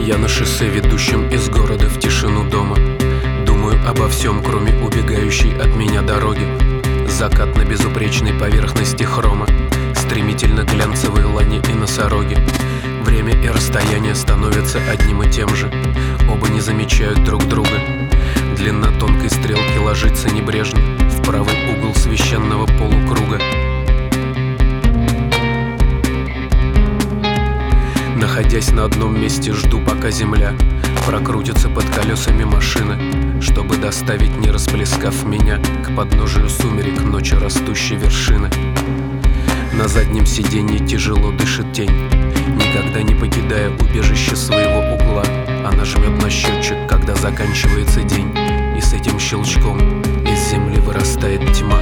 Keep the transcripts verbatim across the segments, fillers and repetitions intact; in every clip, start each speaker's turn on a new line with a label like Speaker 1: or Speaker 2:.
Speaker 1: Я на шоссе, ведущем из города в тишину дома. Думаю обо всем, кроме убегающей от меня дороги. Закат на безупречной поверхности хрома, стремительно глянцевые лани и носороги. Время и расстояние становятся одним и тем же. Оба не замечают друг друга. Длина тонкой стрелки ложится небрежно в правый угол священного полукруга. Находясь на одном месте, жду, пока земля прокрутится под колесами машины, чтобы доставить, не расплескав меня, к подножию сумерек ночи растущей вершины. На заднем сиденье тяжело дышит тень, никогда не покидая убежище своего угла. Она жмет на счетчик, когда заканчивается день, и с этим щелчком из земли вырастает тьма.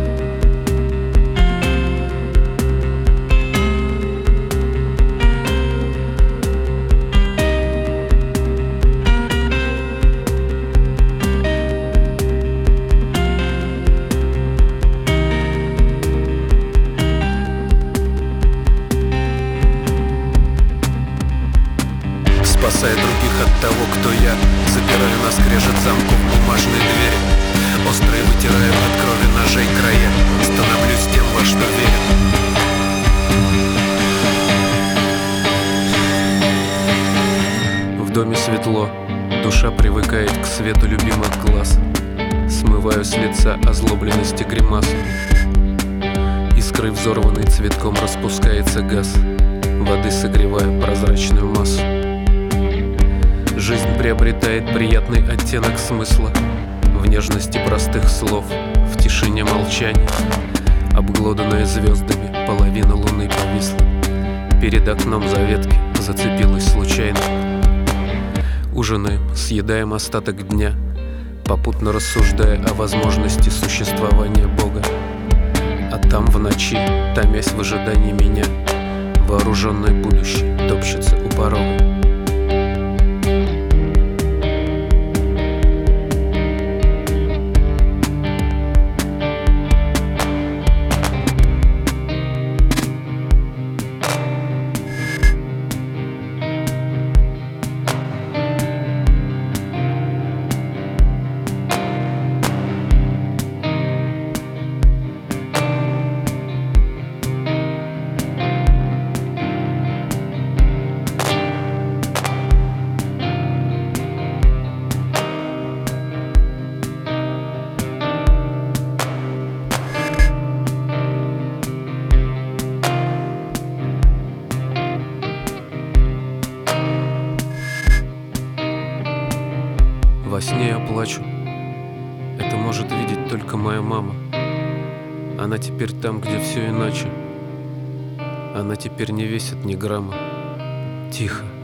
Speaker 1: Спасая других от того, кто я, запираю на скрежет замков бумажные двери. Острые вытираю от крови ножей края, становлюсь тем, во что верю. В доме светло, душа привыкает к свету любимых глаз. Смываю с лица озлобленности гримасы. Искрой взорванной цветком распускается газ, воды согревая прозрачную массу. Жизнь приобретает приятный оттенок смысла в нежности простых слов, в тишине молчания. Обглоданная звездами, половина луны повисла. Перед окном за ветки зацепилась случайно. Ужинаем, съедаем остаток дня, попутно рассуждая о возможности существования Бога. А там в ночи, томясь в ожидании меня, вооруженное будущее топчется у порога. Во сне я плачу. Это может видеть только моя мама. Она теперь там, где все иначе. Она теперь не весит ни грамма. Тихо.